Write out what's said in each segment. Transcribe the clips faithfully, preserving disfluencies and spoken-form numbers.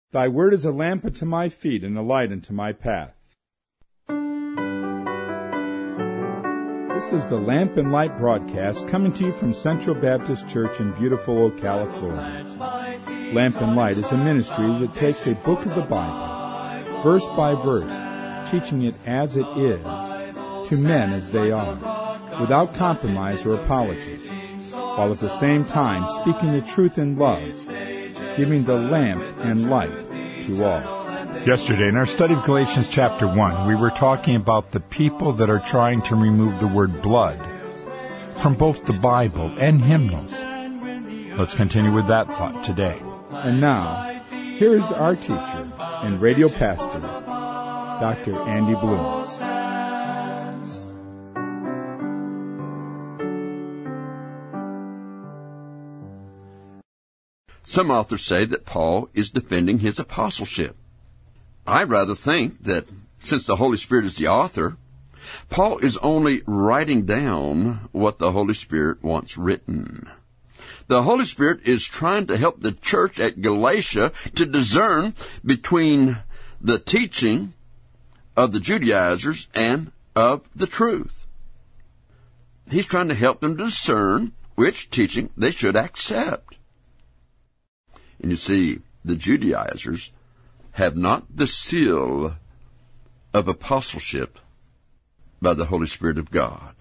Thy word is a lamp unto my feet and a light unto my path. This is the Lamp and Light broadcast coming to you from Central Baptist Church in beautiful Ocala, Florida. Lamp and Light is a ministry that takes a book of the Bible, verse by verse, teaching it as it is, to men as they are, without compromise or apology, while at the same time speaking the truth in love, giving the lamp and light to all. Yesterday, in our study of Galatians chapter one, we were talking about the people that are trying to remove the word blood from both the Bible and hymnals. Let's continue with that thought today. And now, here is our teacher and radio pastor, Doctor Andy Bloom. Some authors say that Paul is defending his apostleship. I rather think that since the Holy Spirit is the author, Paul is only writing down what the Holy Spirit wants written. The Holy Spirit is trying to help the church at Galatia to discern between the teaching of the Judaizers and of the truth. He's trying to help them discern which teaching they should accept. And you see, the Judaizers have not the seal of apostleship by the Holy Spirit of God.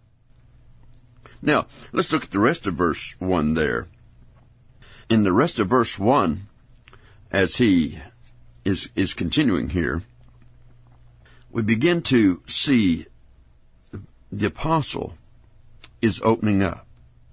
Now, let's look at the rest of verse one there. In the rest of verse one, as he is, is continuing here, we begin to see the apostle is opening up.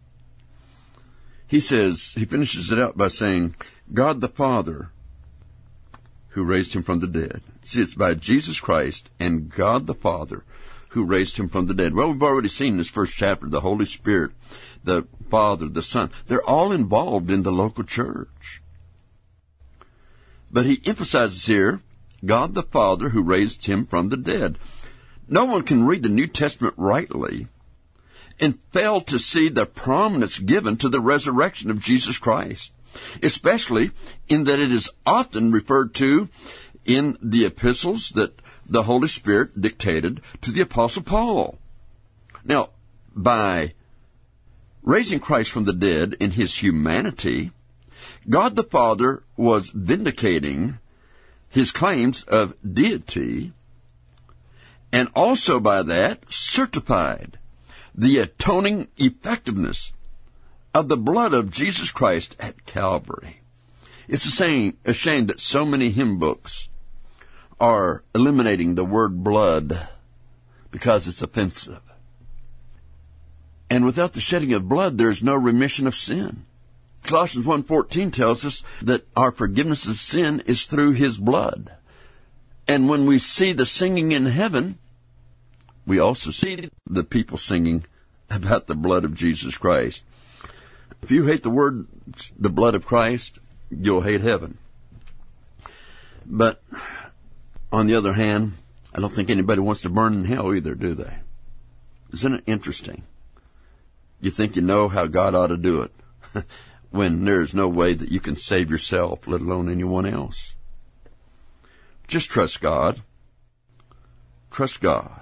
He says, he finishes it out by saying, God the Father, who raised him from the dead. See, it's by Jesus Christ and God the Father who raised him from the dead. Well, we've already seen this first chapter, the Holy Spirit, the Father, the Son. They're all involved in the local church. But he emphasizes here, God the Father who raised him from the dead. No one can read the New Testament rightly and fail to see the prominence given to the resurrection of Jesus Christ, especially in that it is often referred to in the epistles that the Holy Spirit dictated to the Apostle Paul. Now, by raising Christ from the dead in his humanity, God the Father was vindicating his claims of deity, and also by that certified the atoning effectiveness of the blood of Jesus Christ at Calvary. It's a shame, a shame that so many hymn books are eliminating the word blood because it's offensive. And without the shedding of blood, there is no remission of sin. Colossians one fourteen tells us that our forgiveness of sin is through his blood. And when we see the singing in heaven, we also see the people singing about the blood of Jesus Christ. If you hate the word, the blood of Christ, you'll hate heaven. But on the other hand, I don't think anybody wants to burn in hell either, do they? Isn't it interesting? You think you know how God ought to do it when there's no way that you can save yourself, let alone anyone else. Just trust God. Trust God.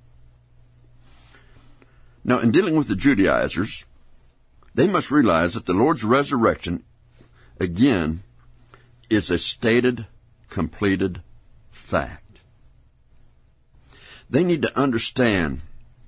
Now, in dealing with the Judaizers, they must realize that the Lord's resurrection, again, is a stated, completed fact. They need to understand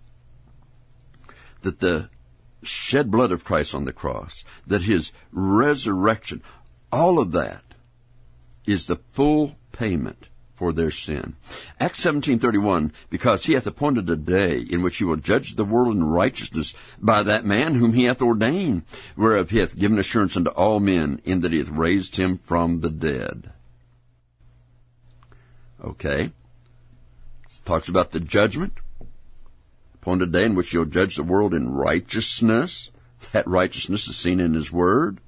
that the shed blood of Christ on the cross, that his resurrection, all of that is the full payment for their sin. Acts seventeen thirty-one, because he hath appointed a day in which he will judge the world in righteousness by that man whom he hath ordained, whereof he hath given assurance unto all men, in that he hath raised him from the dead. Okay. Talks about the judgment. Appointed a day in which he'll judge the world in righteousness. That righteousness is seen in his word.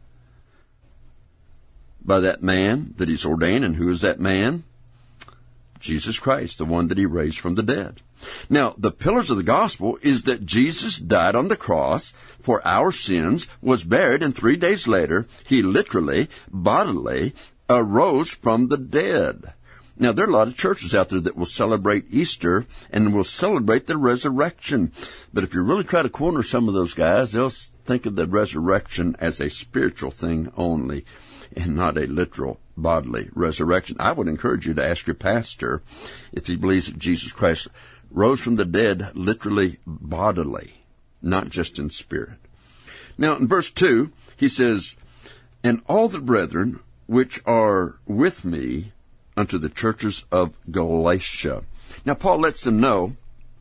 By that man that he's ordained. And who is that man? Jesus Christ, the one that he raised from the dead. Now, the pillars of the gospel is that Jesus died on the cross for our sins, was buried, and three days later, he literally, bodily, arose from the dead. Now, there are a lot of churches out there that will celebrate Easter and will celebrate the resurrection. But if you really try to corner some of those guys, they'll think of the resurrection as a spiritual thing only and not a literal bodily resurrection. I would encourage you to ask your pastor if he believes that Jesus Christ rose from the dead literally bodily, not just in spirit. Now, in verse two, he says, "And all the brethren which are with me unto the churches of Galatia." Now, Paul lets them know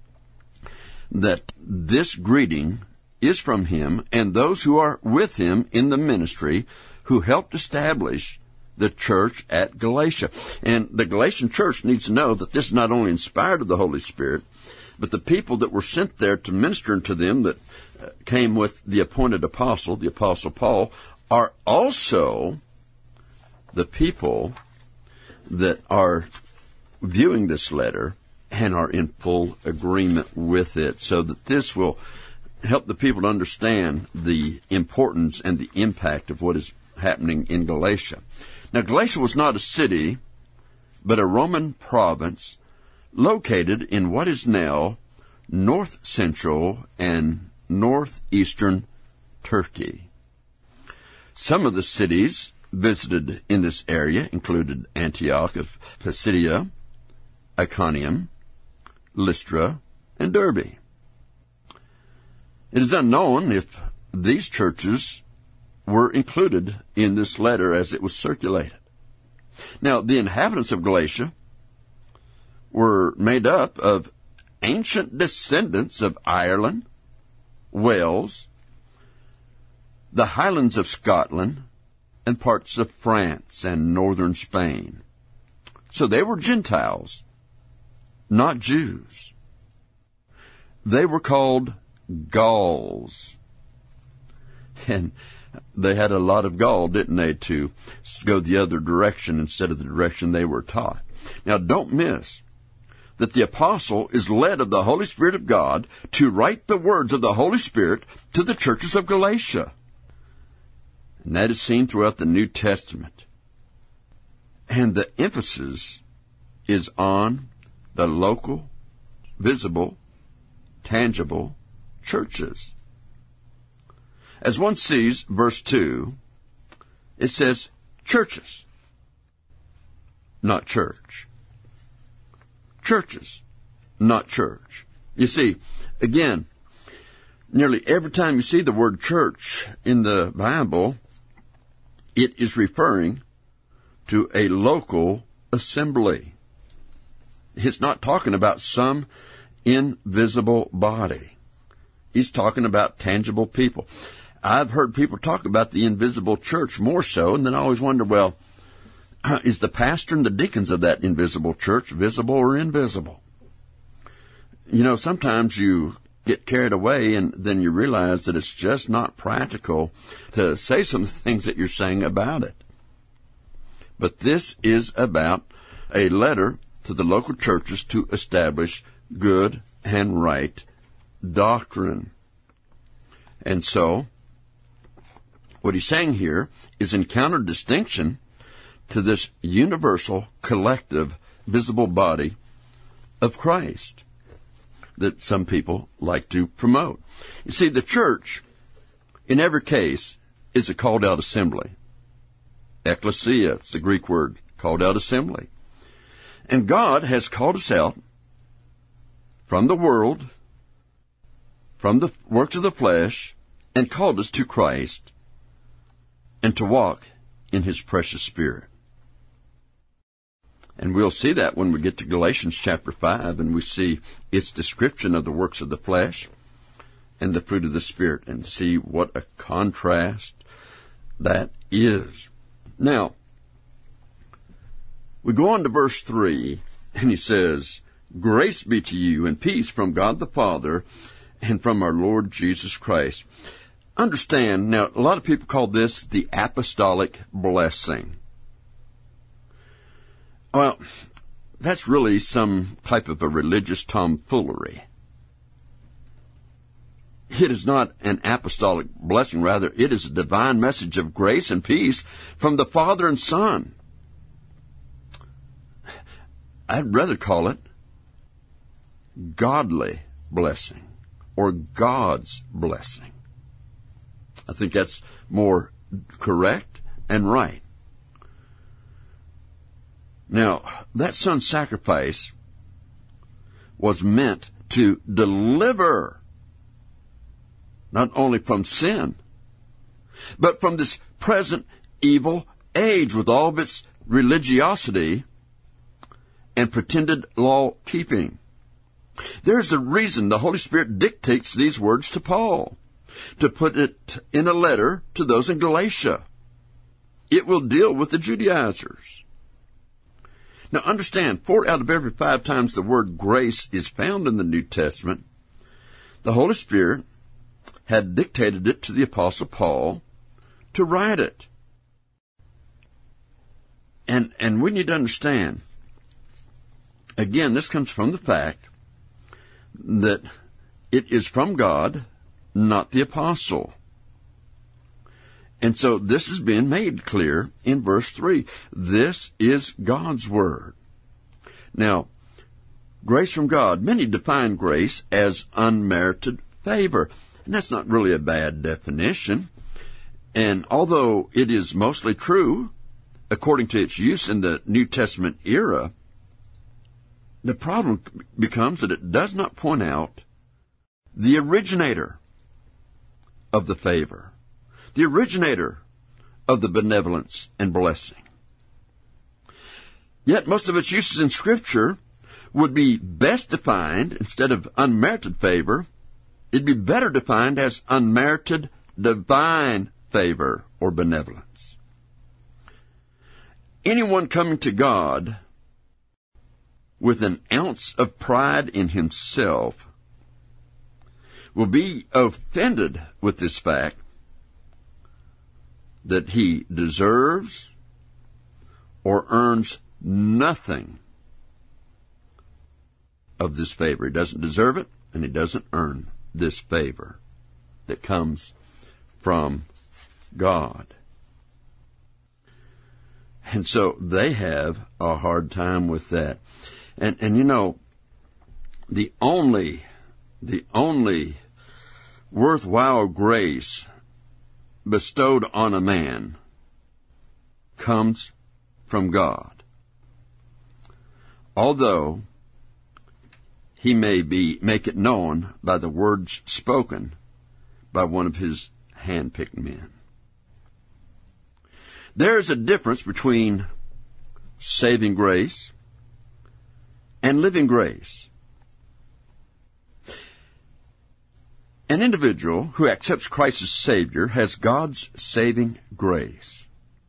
that this greeting is from him and those who are with him in the ministry who helped establish the church at Galatia. And the Galatian church needs to know that this is not only inspired of the Holy Spirit, but the people that were sent there to minister unto them that came with the appointed apostle, the Apostle Paul, are also the people that are viewing this letter and are in full agreement with it, so that this will help the people to understand the importance and the impact of what is happening in Galatia. Now, Galatia was not a city, but a Roman province located in what is now north central and northeastern Turkey. Some of the cities visited in this area included Antioch of Pisidia, Iconium, Lystra, and Derbe. It is unknown if these churches were included in this letter as it was circulated. Now, the inhabitants of Galatia were made up of ancient descendants of Ireland, Wales, the Highlands of Scotland, and parts of France and northern Spain. So they were Gentiles, not Jews. They were called Gauls. And they had a lot of gall, didn't they, to go the other direction instead of the direction they were taught. Now, don't miss that the apostle is led of the Holy Spirit of God to write the words of the Holy Spirit to the churches of Galatia. And that is seen throughout the New Testament. And the emphasis is on the local, visible, tangible churches. As one sees verse two, it says churches, not church. Churches, not church. You see, again, nearly every time you see the word church in the Bible, it is referring to a local assembly. It's not talking about some invisible body. He's talking about tangible people. I've heard people talk about the invisible church more so, and then I always wonder, well, is the pastor and the deacons of that invisible church visible or invisible? You know, sometimes you get carried away and then you realize that it's just not practical to say some things that you're saying about it. But this is about a letter to the local churches to establish good and right doctrine. And so, what he's saying here is in counter-distinction to this universal, collective, visible body of Christ that some people like to promote. You see, the church, in every case, is a called-out assembly. Ecclesia, it's the Greek word, called-out assembly. And God has called us out from the world, from the works of the flesh, and called us to Christ and to walk in His precious Spirit. And we'll see that when we get to Galatians chapter five and we see its description of the works of the flesh and the fruit of the Spirit, and see what a contrast that is. Now, we go on to verse three, and he says, "Grace be to you and peace from God the Father and from our Lord Jesus Christ." Understand, now, a lot of people call this the apostolic blessing. Well, that's really some type of a religious tomfoolery. It is not an apostolic blessing. Rather, it is a divine message of grace and peace from the Father and Son I'd rather call it godly blessing or God's blessing. I think that's more correct and right. Now, that son's sacrifice was meant to deliver not only from sin, but from this present evil age with all of its religiosity and pretended law-keeping. There's a reason the Holy Spirit dictates these words to Paul, to put it in a letter to those in Galatia. It will deal with the Judaizers. Now understand, four out of every five times the word grace is found in the New Testament, the Holy Spirit had dictated it to the Apostle Paul to write it. And, and we need to understand, again, this comes from the fact that it is from God, not the apostle. And so this is being made clear in verse three. This is God's word. Now, grace from God, many define grace as unmerited favor. And that's not really a bad definition. And although it is mostly true, according to its use in the New Testament era, the problem becomes that it does not point out the originator of the favor, the originator of the benevolence and blessing. Yet most of its uses in Scripture would be best defined, instead of unmerited favor, it'd be better defined as unmerited divine favor or benevolence. Anyone coming to God with an ounce of pride in himself will be offended with this fact that he deserves or earns nothing of this favor. He doesn't deserve it, and he doesn't earn this favor that comes from God. And so they have a hard time with that. And, and you know, the only, the only worthwhile grace bestowed on a man comes from God. Although he may be, make it known by the words spoken by one of his hand-picked men. There is a difference between saving grace and living grace. An individual who accepts Christ as Savior has God's saving grace.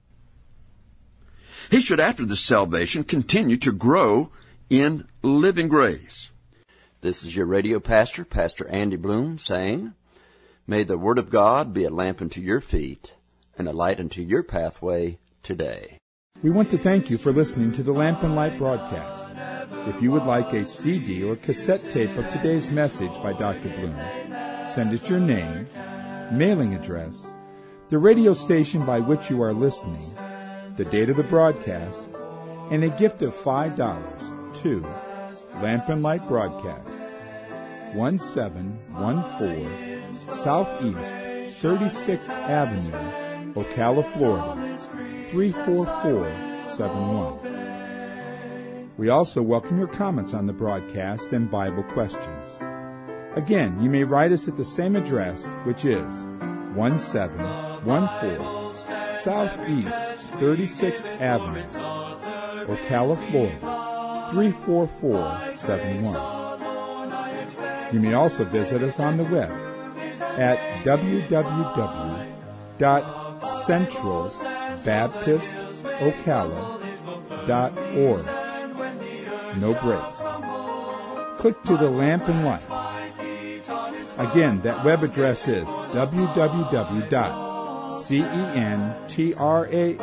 He should, after this salvation, continue to grow in living grace. This is your radio pastor, Pastor Andy Bloom, saying, may the Word of God be a lamp unto your feet and a light unto your pathway today. We want to thank you for listening to the Lamp and Light broadcast. If you would like a C D or cassette tape of today's message by Doctor Bloom, send us your name, mailing address, the radio station by which you are listening, the date of the broadcast, and a gift of five dollars to Lamp and Light Broadcast, one seven one four Southeast thirty-sixth Avenue, Ocala, Florida, three four four seven one. We also welcome your comments on the broadcast and Bible questions. Again, you may write us at the same address, which is one seven one four Southeast thirty-sixth Avenue, Ocala, Florida, three four four seven one. You may also visit us on the web at w w w dot central baptist ocala dot org. No breaks. Click to the Lamp and Light. Again, that web address is w w w dot central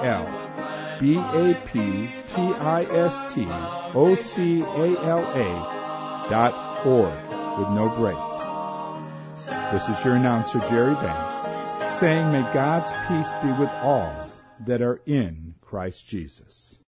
baptist ocala dot org with no breaks. This is your announcer, Jerry Banks, saying, may God's peace be with all that are in Christ Jesus.